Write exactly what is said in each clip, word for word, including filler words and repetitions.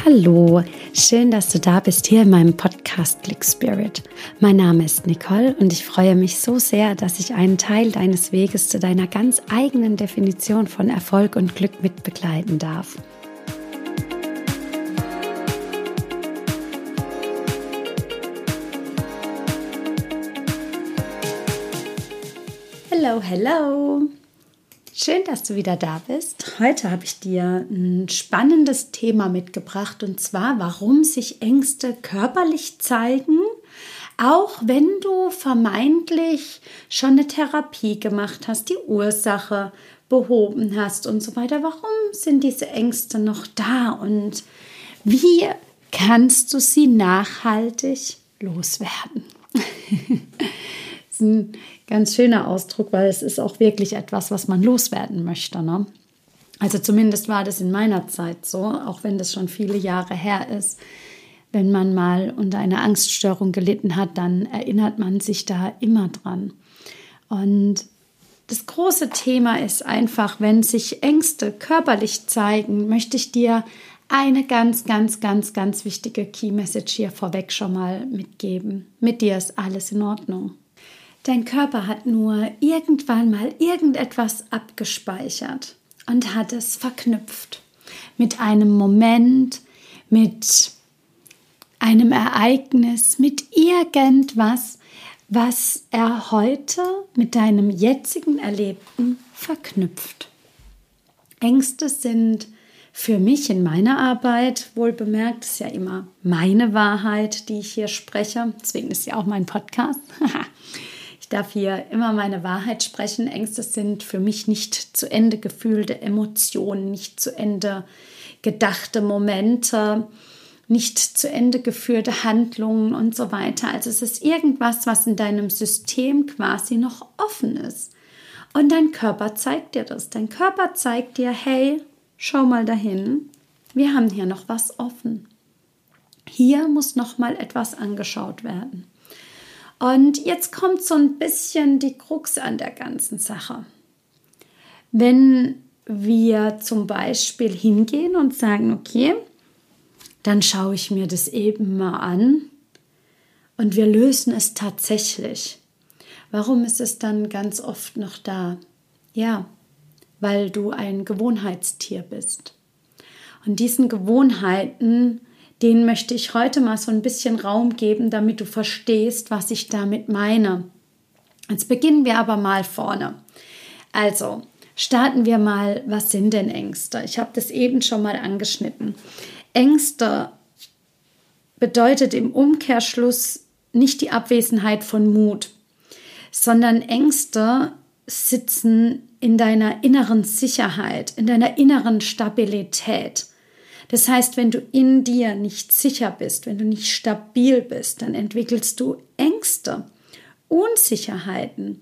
Hallo, schön, dass du da bist hier in meinem Podcast Click Spirit. Mein Name ist Nicole und ich freue mich so sehr, dass ich einen Teil deines Weges zu deiner ganz eigenen Definition von Erfolg und Glück mit begleiten darf. Hello, hello! Schön, dass du wieder da bist. Heute habe ich dir ein spannendes Thema mitgebracht und zwar, warum sich Ängste körperlich zeigen, auch wenn du vermeintlich schon eine Therapie gemacht hast, die Ursache behoben hast und so weiter. Warum sind diese Ängste noch da und wie kannst du sie nachhaltig loswerden? Das ist ein ganz schöner Ausdruck, weil es ist auch wirklich etwas, was man loswerden möchte, ne? Also zumindest war das in meiner Zeit so, auch wenn das schon viele Jahre her ist. Wenn man mal unter einer Angststörung gelitten hat, dann erinnert man sich da immer dran. Und das große Thema ist einfach, wenn sich Ängste körperlich zeigen, möchte ich dir eine ganz, ganz, ganz, ganz wichtige Key Message hier vorweg schon mal mitgeben. Mit dir ist alles in Ordnung. Dein Körper hat nur irgendwann mal irgendetwas abgespeichert und hat es verknüpft mit einem Moment, mit einem Ereignis, mit irgendwas, was er heute mit deinem jetzigen Erlebten verknüpft. Ängste sind für mich in meiner Arbeit, wohl bemerkt, ist ja immer meine Wahrheit, die ich hier spreche, deswegen ist ja auch mein Podcast. Ich darf hier immer meine Wahrheit sprechen. Ängste sind für mich nicht zu Ende gefühlte Emotionen, nicht zu Ende gedachte Momente, nicht zu Ende geführte Handlungen und so weiter. Also es ist irgendwas, was in deinem System quasi noch offen ist. Und dein Körper zeigt dir das. Dein Körper zeigt dir, hey, schau mal dahin, wir haben hier noch was offen. Hier muss noch mal etwas angeschaut werden. Und jetzt kommt so ein bisschen die Krux an der ganzen Sache. Wenn wir zum Beispiel hingehen und sagen, okay, dann schaue ich mir das eben mal an und wir lösen es tatsächlich. Warum ist es dann ganz oft noch da? Ja, weil du ein Gewohnheitstier bist. Und diesen Gewohnheiten, denen möchte ich heute mal so ein bisschen Raum geben, damit du verstehst, was ich damit meine. Jetzt beginnen wir aber mal vorne. Also, starten wir mal, was sind denn Ängste? Ich habe das eben schon mal angeschnitten. Ängste bedeutet im Umkehrschluss nicht die Abwesenheit von Mut, sondern Ängste sitzen in deiner inneren Sicherheit, in deiner inneren Stabilität. Das heißt, wenn du in dir nicht sicher bist, wenn du nicht stabil bist, dann entwickelst du Ängste, Unsicherheiten.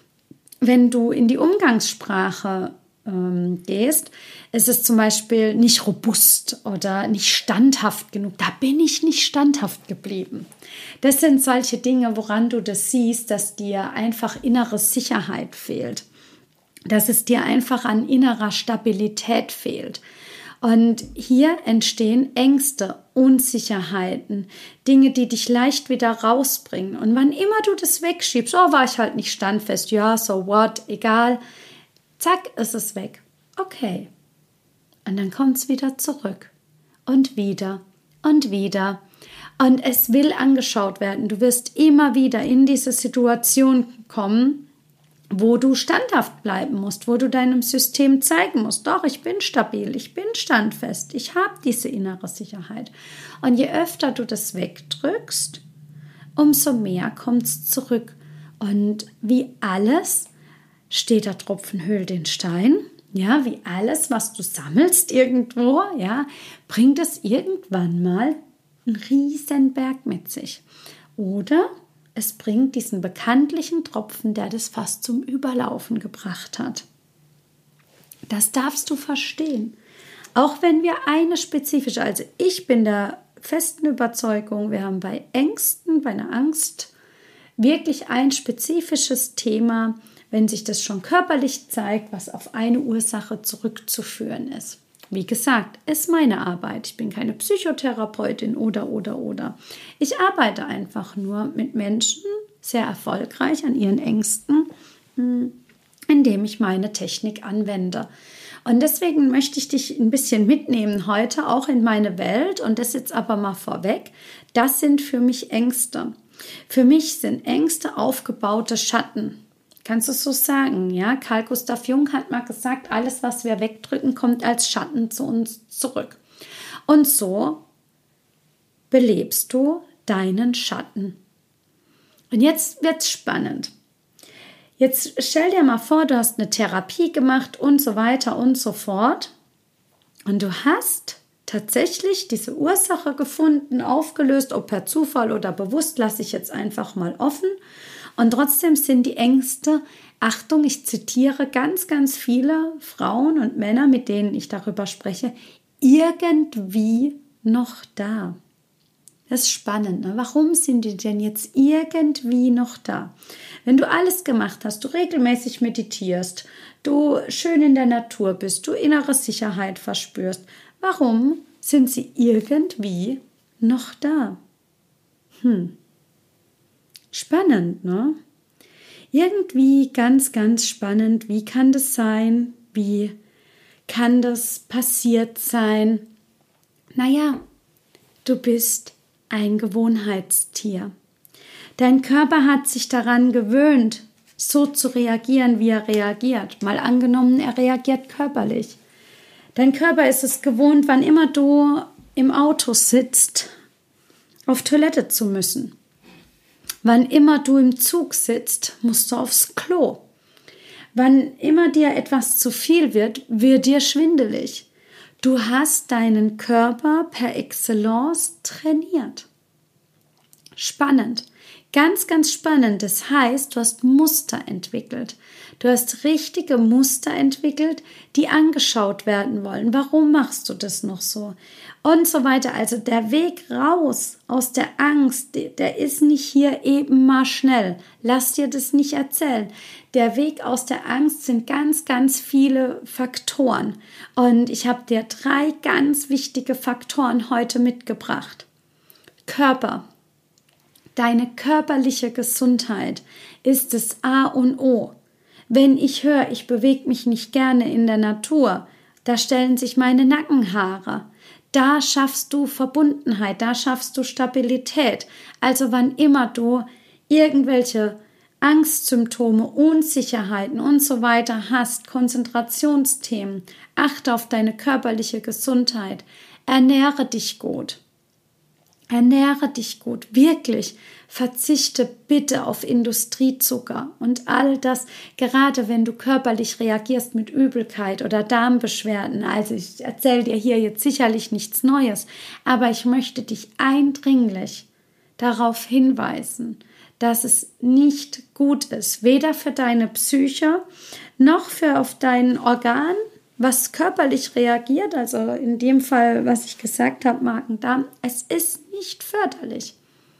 Wenn du in die Umgangssprache ähm, gehst, ist es zum Beispiel nicht robust oder nicht standhaft genug. Da bin ich nicht standhaft geblieben. Das sind solche Dinge, woran du das siehst, dass dir einfach innere Sicherheit fehlt, dass es dir einfach an innerer Stabilität fehlt. Und hier entstehen Ängste, Unsicherheiten, Dinge, die dich leicht wieder rausbringen. Und wann immer du das wegschiebst, oh, war ich halt nicht standfest, ja, so what, egal, zack, ist es weg. Okay. Und dann kommt es wieder zurück und wieder und wieder. Und es will angeschaut werden. Du wirst immer wieder in diese Situation kommen, wo du standhaft bleiben musst, wo du deinem System zeigen musst, doch, ich bin stabil, ich bin standfest, ich habe diese innere Sicherheit. Und je öfter du das wegdrückst, umso mehr kommt es zurück. Und wie alles steht der Tropfen höhlt den Stein, ja, wie alles, was du sammelst irgendwo, ja, bringt es irgendwann mal einen riesen Berg mit sich. Oder es bringt diesen bekanntlichen Tropfen, der das fast zum Überlaufen gebracht hat. Das darfst du verstehen. Auch wenn wir eine spezifische, also ich bin der festen Überzeugung, wir haben bei Ängsten, bei einer Angst wirklich ein spezifisches Thema, wenn sich das schon körperlich zeigt, was auf eine Ursache zurückzuführen ist. Wie gesagt, ist meine Arbeit. Ich bin keine Psychotherapeutin oder, oder, oder. Ich arbeite einfach nur mit Menschen sehr erfolgreich an ihren Ängsten, indem ich meine Technik anwende. Und deswegen möchte ich dich ein bisschen mitnehmen heute auch in meine Welt. Und das jetzt aber mal vorweg. Das sind für mich Ängste. Für mich sind Ängste aufgebaute Schatten. Kannst du es so sagen? Ja? Carl Gustav Jung hat mal gesagt, alles, was wir wegdrücken, kommt als Schatten zu uns zurück. Und so belebst du deinen Schatten. Und jetzt wird es spannend. Jetzt stell dir mal vor, du hast eine Therapie gemacht und so weiter und so fort. Und du hast tatsächlich diese Ursache gefunden, aufgelöst, ob per Zufall oder bewusst, lasse ich jetzt einfach mal offen. Und trotzdem sind die Ängste, Achtung, ich zitiere ganz, ganz viele Frauen und Männer, mit denen ich darüber spreche, irgendwie noch da. Das ist spannend, ne? Warum sind die denn jetzt irgendwie noch da? Wenn du alles gemacht hast, du regelmäßig meditierst, du schön in der Natur bist, du innere Sicherheit verspürst, warum sind sie irgendwie noch da? Hm. Spannend, ne? Irgendwie ganz, ganz spannend. Wie kann das sein? Wie kann das passiert sein? Naja, du bist ein Gewohnheitstier. Dein Körper hat sich daran gewöhnt, so zu reagieren, wie er reagiert. Mal angenommen, er reagiert körperlich. Dein Körper ist es gewohnt, wann immer du im Auto sitzt, auf Toilette zu müssen. Wann immer du im Zug sitzt, musst du aufs Klo. Wann immer dir etwas zu viel wird, wird dir schwindelig. Du hast deinen Körper per Excellence trainiert. Spannend. Ganz, ganz spannend. Das heißt, du hast Muster entwickelt. Du hast richtige Muster entwickelt, die angeschaut werden wollen. Warum machst du das noch so? Und so weiter. Also der Weg raus aus der Angst, der ist nicht hier eben mal schnell. Lass dir das nicht erzählen. Der Weg aus der Angst sind ganz, ganz viele Faktoren. Und ich habe dir drei ganz wichtige Faktoren heute mitgebracht. Körper. Deine körperliche Gesundheit ist das A und O. Wenn ich höre, ich bewege mich nicht gerne in der Natur, da stellen sich meine Nackenhaare. Da schaffst du Verbundenheit, da schaffst du Stabilität. Also wann immer du irgendwelche Angstsymptome, Unsicherheiten und so weiter hast, Konzentrationsthemen, achte auf deine körperliche Gesundheit, ernähre dich gut. Ernähre dich gut, wirklich. Verzichte bitte auf Industriezucker und all das, gerade wenn du körperlich reagierst mit Übelkeit oder Darmbeschwerden. Also ich erzähle dir hier jetzt sicherlich nichts Neues, aber ich möchte dich eindringlich darauf hinweisen, dass es nicht gut ist, weder für deine Psyche noch für auf dein Organ, was körperlich reagiert, also in dem Fall, was ich gesagt habe, Magen-Darm, es ist nicht förderlich.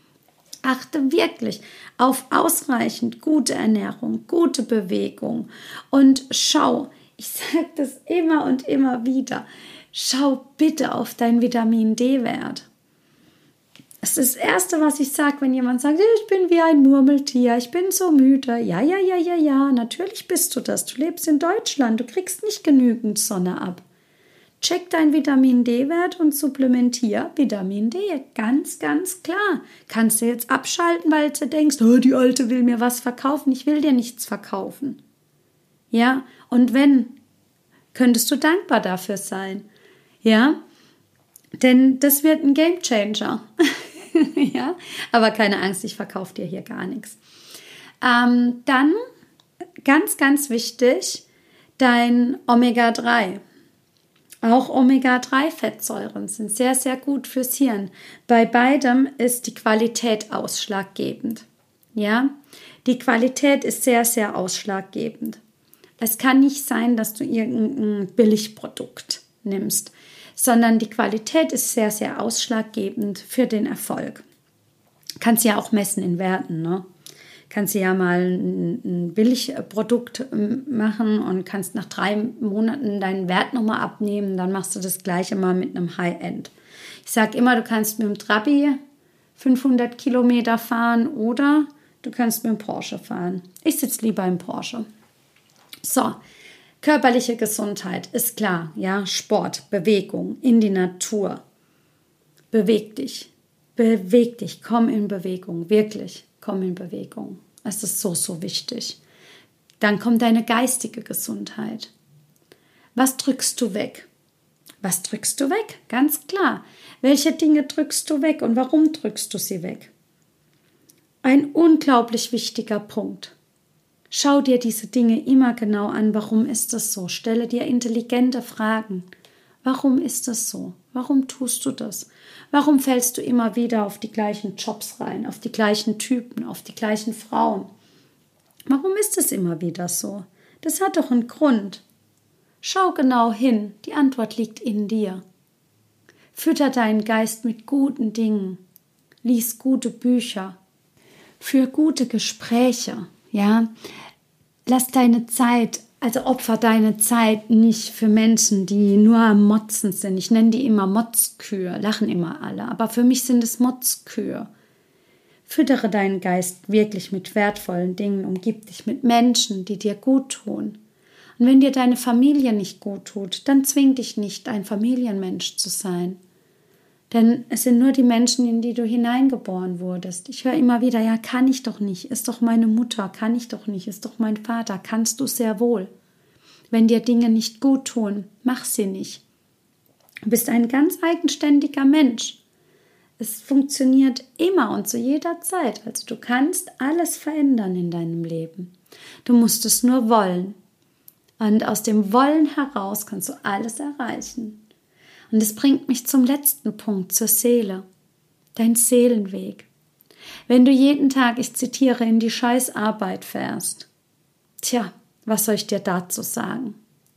Achte wirklich auf ausreichend gute Ernährung, gute Bewegung und schau, ich sage das immer und immer wieder, schau bitte auf deinen Vitamin-D-Wert. Das ist das Erste, was ich sage, wenn jemand sagt, ich bin wie ein Murmeltier, ich bin so müde. Ja, ja, ja, ja, ja, natürlich bist du das. Du lebst in Deutschland, du kriegst nicht genügend Sonne ab. Check deinen Vitamin-D-Wert und supplementier Vitamin D. Ganz, ganz klar. Kannst du jetzt abschalten, weil du denkst, oh, die Alte will mir was verkaufen. Ich will dir nichts verkaufen. Ja, und wenn, könntest du dankbar dafür sein. Ja, denn das wird ein Gamechanger. Ja, aber keine Angst, ich verkaufe dir hier gar nichts. Ähm, dann, ganz, ganz wichtig, dein Omega drei. Auch Omega drei Fettsäuren sind sehr, sehr gut fürs Hirn. Bei beidem ist die Qualität ausschlaggebend. Ja, die Qualität ist sehr, sehr ausschlaggebend. Es kann nicht sein, dass du irgendein Billigprodukt nimmst, sondern die Qualität ist sehr, sehr ausschlaggebend für den Erfolg. Kannst ja auch messen in Werten, ne? kannst du ja mal ein, ein Billigprodukt machen und kannst nach drei Monaten deinen Wert nochmal abnehmen. Dann machst du das Gleiche mal mit einem High-End. Ich sage immer, du kannst mit dem Trabi fünfhundert Kilometer fahren oder du kannst mit dem Porsche fahren. Ich sitze lieber im Porsche. So, körperliche Gesundheit ist klar. Ja, Sport, Bewegung, in die Natur. Beweg dich. Beweg dich. Komm in Bewegung. Wirklich, komm in Bewegung. Es ist so, so wichtig. Dann kommt deine geistige Gesundheit. Was drückst du weg? Was drückst du weg? Ganz klar. Welche Dinge drückst du weg und warum drückst du sie weg? Ein unglaublich wichtiger Punkt. Schau dir diese Dinge immer genau an. Warum ist das so? Stelle dir intelligente Fragen. Warum ist das so? Warum tust du das? Warum fällst du immer wieder auf die gleichen Jobs rein, auf die gleichen Typen, auf die gleichen Frauen? Warum ist es immer wieder so? Das hat doch einen Grund. Schau genau hin, die Antwort liegt in dir. Fütter deinen Geist mit guten Dingen, lies gute Bücher, führ gute Gespräche, ja. Lass deine Zeit, also opfer deine Zeit nicht für Menschen, die nur am Motzen sind. Ich nenne die immer Motzkühe, lachen immer alle, aber für mich sind es Motzkühe. Füttere deinen Geist wirklich mit wertvollen Dingen, umgib dich mit Menschen, die dir gut tun. Und wenn dir deine Familie nicht gut tut, dann zwing dich nicht, ein Familienmensch zu sein. Denn es sind nur die Menschen, in die du hineingeboren wurdest. Ich höre immer wieder, ja, kann ich doch nicht, ist doch meine Mutter, kann ich doch nicht, ist doch mein Vater, kannst du sehr wohl. Wenn dir Dinge nicht gut tun, mach sie nicht. Du bist ein ganz eigenständiger Mensch. Es funktioniert immer und zu jeder Zeit. Also du kannst alles verändern in deinem Leben. Du musst es nur wollen. Und aus dem Wollen heraus kannst du alles erreichen. Und das bringt mich zum letzten Punkt, zur Seele. Dein Seelenweg. Wenn du jeden Tag, ich zitiere, in die Scheißarbeit fährst, tja, was soll ich dir dazu sagen?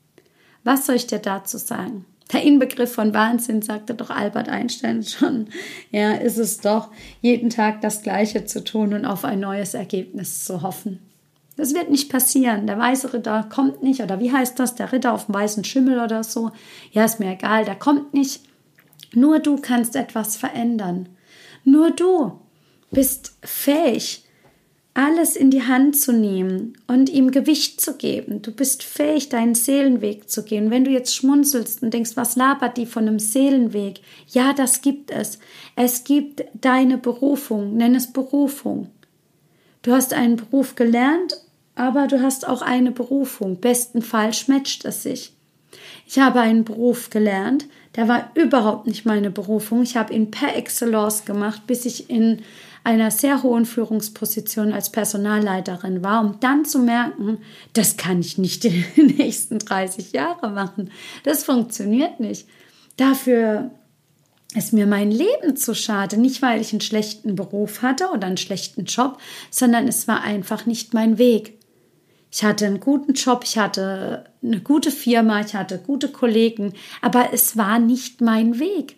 Was soll ich dir dazu sagen? Der Inbegriff von Wahnsinn, sagte doch Albert Einstein schon. Ja, ist es doch, jeden Tag das Gleiche zu tun und auf ein neues Ergebnis zu hoffen. Das wird nicht passieren. Der weiße Ritter kommt nicht. Oder wie heißt das? Der Ritter auf dem weißen Schimmel oder so. Ja, ist mir egal. Der kommt nicht. Nur du kannst etwas verändern. Nur du bist fähig, alles in die Hand zu nehmen und ihm Gewicht zu geben. Du bist fähig, deinen Seelenweg zu gehen. Wenn du jetzt schmunzelst und denkst, was labert die von einem Seelenweg? Ja, das gibt es. Es gibt deine Berufung. Nenn es Berufung. Du hast einen Beruf gelernt, aber du hast auch eine Berufung. Bestenfalls matcht es sich. Ich habe einen Beruf gelernt, der war überhaupt nicht meine Berufung. Ich habe ihn per Excellence gemacht, bis ich in einer sehr hohen Führungsposition als Personalleiterin war, um dann zu merken, das kann ich nicht in den nächsten dreißig Jahren machen. Das funktioniert nicht. Dafür ist mir mein Leben zu schade, nicht weil ich einen schlechten Beruf hatte oder einen schlechten Job, sondern es war einfach nicht mein Weg. Ich hatte einen guten Job, ich hatte eine gute Firma, ich hatte gute Kollegen, aber es war nicht mein Weg.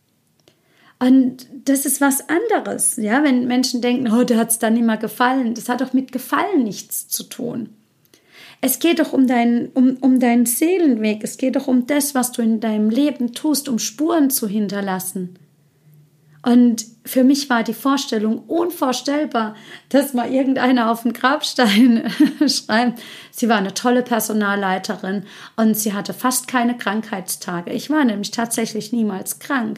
Und das ist was anderes, ja, wenn Menschen denken, oh, dir hat es dann immer gefallen. Das hat doch mit Gefallen nichts zu tun. Es geht doch um deinen, um, um deinen Seelenweg. Es geht doch um das, was du in deinem Leben tust, um Spuren zu hinterlassen. Und für mich war die Vorstellung unvorstellbar, dass mal irgendeiner auf den Grabstein schreibt, sie war eine tolle Personalleiterin und sie hatte fast keine Krankheitstage. Ich war nämlich tatsächlich niemals krank.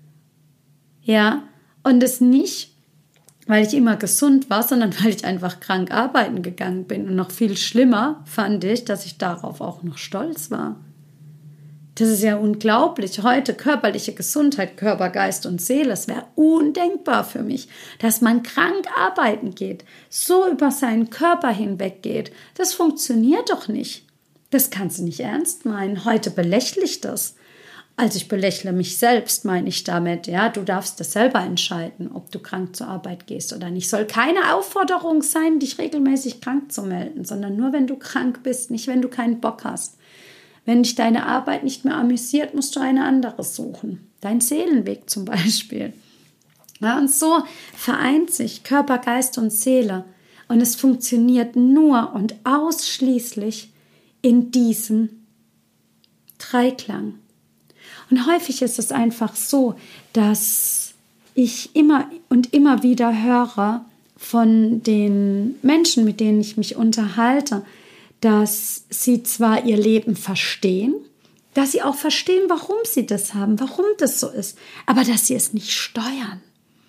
Ja, und das nicht, weil ich immer gesund war, sondern weil ich einfach krank arbeiten gegangen bin. Und noch viel schlimmer fand ich, dass ich darauf auch noch stolz war. Das ist ja unglaublich. Heute körperliche Gesundheit, Körper, Geist und Seele, es wäre undenkbar für mich, dass man krank arbeiten geht, so über seinen Körper hinweg geht. Das funktioniert doch nicht. Das kannst du nicht ernst meinen. Heute belächle ich das. Also ich belächle mich selbst, meine ich damit. Ja, du darfst das selber entscheiden, ob du krank zur Arbeit gehst oder nicht. Soll keine Aufforderung sein, dich regelmäßig krank zu melden, sondern nur, wenn du krank bist, nicht, wenn du keinen Bock hast. Wenn dich deine Arbeit nicht mehr amüsiert, musst du eine andere suchen. Dein Seelenweg zum Beispiel. Ja, und so vereint sich Körper, Geist und Seele. Und es funktioniert nur und ausschließlich in diesem Dreiklang. Und häufig ist es einfach so, dass ich immer und immer wieder höre von den Menschen, mit denen ich mich unterhalte, dass sie zwar ihr Leben verstehen, dass sie auch verstehen, warum sie das haben, warum das so ist, aber dass sie es nicht steuern.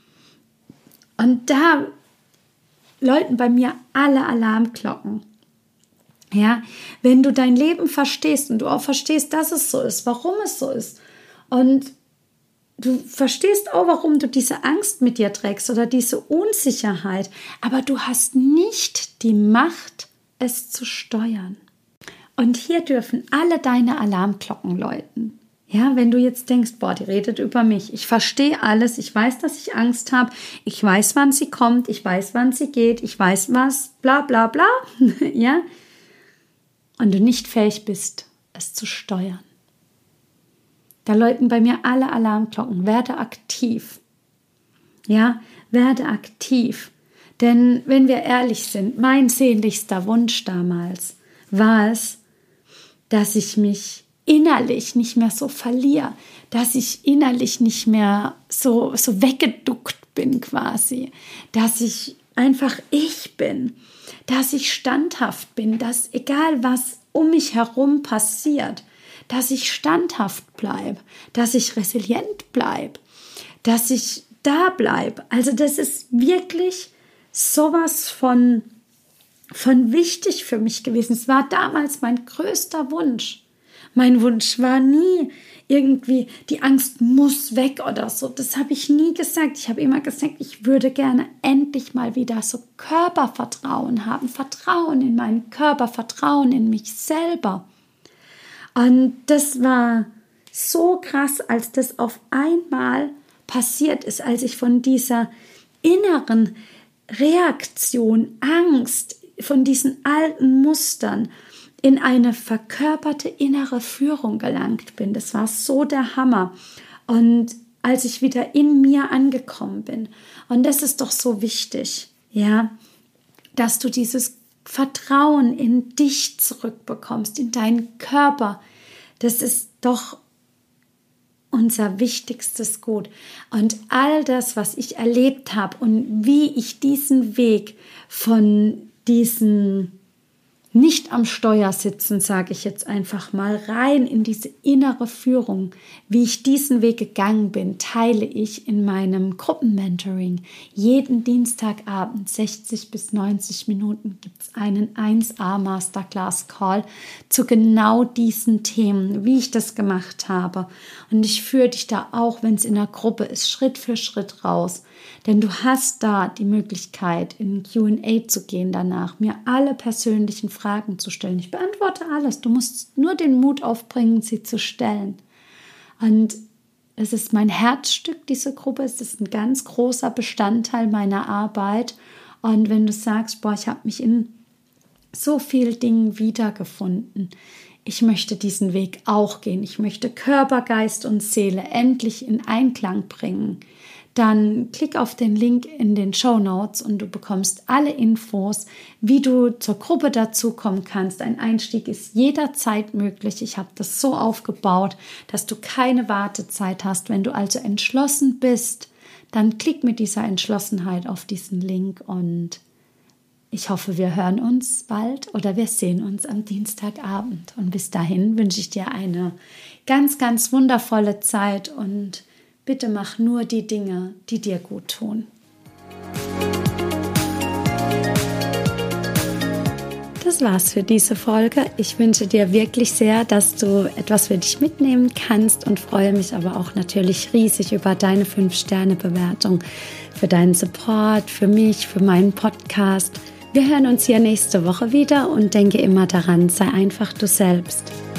Und da läuten bei mir alle Alarmglocken. Ja, wenn du dein Leben verstehst und du auch verstehst, dass es so ist, warum es so ist und du verstehst auch, warum du diese Angst mit dir trägst oder diese Unsicherheit, aber du hast nicht die Macht, es zu steuern. Und hier dürfen alle deine Alarmglocken läuten. Ja, wenn du jetzt denkst, boah, die redet über mich, ich verstehe alles, ich weiß, dass ich Angst habe, ich weiß, wann sie kommt, ich weiß, wann sie geht, ich weiß was, bla bla bla, ja, und du nicht fähig bist, es zu steuern. Da läuten bei mir alle Alarmglocken, werde aktiv, ja, werde aktiv, denn wenn wir ehrlich sind, mein sehnlichster Wunsch damals war es, dass ich mich innerlich nicht mehr so verliere, dass ich innerlich nicht mehr so, so weggeduckt bin quasi, dass ich einfach ich bin, dass ich standhaft bin, dass egal was um mich herum passiert, dass ich standhaft bleibe, dass ich resilient bleibe, dass ich da bleibe. Also das ist wirklich sowas von, von wichtig für mich gewesen. Es war damals mein größter Wunsch. Mein Wunsch war nie irgendwie, die Angst muss weg oder so. Das habe ich nie gesagt. Ich habe immer gesagt, ich würde gerne endlich mal wieder so Körpervertrauen haben. Vertrauen in meinen Körper, Vertrauen in mich selber. Und das war so krass, als das auf einmal passiert ist, als ich von dieser inneren Reaktion, Angst, von diesen alten Mustern in eine verkörperte innere Führung gelangt bin. Das war so der Hammer. Und als ich wieder in mir angekommen bin, und das ist doch so wichtig, ja, dass du dieses Vertrauen in dich zurückbekommst, in deinen Körper. Das ist doch unser wichtigstes Gut. Und all das, was ich erlebt habe und wie ich diesen Weg von diesen nicht am Steuer sitzen, sage ich jetzt einfach mal, rein in diese innere Führung, wie ich diesen Weg gegangen bin, teile ich in meinem Gruppenmentoring. Jeden Dienstagabend, sechzig bis neunzig Minuten, gibt es einen eins A Masterclass Call zu genau diesen Themen, wie ich das gemacht habe. Und ich führe dich da auch, wenn es in der Gruppe ist, Schritt für Schritt raus. Denn du hast da die Möglichkeit, in Q und A zu gehen danach, mir alle persönlichen Fragen zu stellen. Ich beantworte alles. Du musst nur den Mut aufbringen, sie zu stellen. Und es ist mein Herzstück, diese Gruppe. Es ist ein ganz großer Bestandteil meiner Arbeit. Und wenn du sagst, boah, ich habe mich in so vielen Dingen wiedergefunden, ich möchte diesen Weg auch gehen. Ich möchte Körper, Geist und Seele endlich in Einklang bringen. Dann klick auf den Link in den Shownotes und du bekommst alle Infos, wie du zur Gruppe dazukommen kannst. Ein Einstieg ist jederzeit möglich. Ich habe das so aufgebaut, dass du keine Wartezeit hast. Wenn du also entschlossen bist, dann klick mit dieser Entschlossenheit auf diesen Link und ich hoffe, wir hören uns bald oder wir sehen uns am Dienstagabend. Und bis dahin wünsche ich dir eine ganz, ganz wundervolle Zeit und bitte mach nur die Dinge, die dir gut tun. Das war's für diese Folge. Ich wünsche dir wirklich sehr, dass du etwas für dich mitnehmen kannst und freue mich aber auch natürlich riesig über deine fünf Sterne Bewertung, für deinen Support, für mich, für meinen Podcast. Wir hören uns hier nächste Woche wieder und denke immer daran, sei einfach du selbst.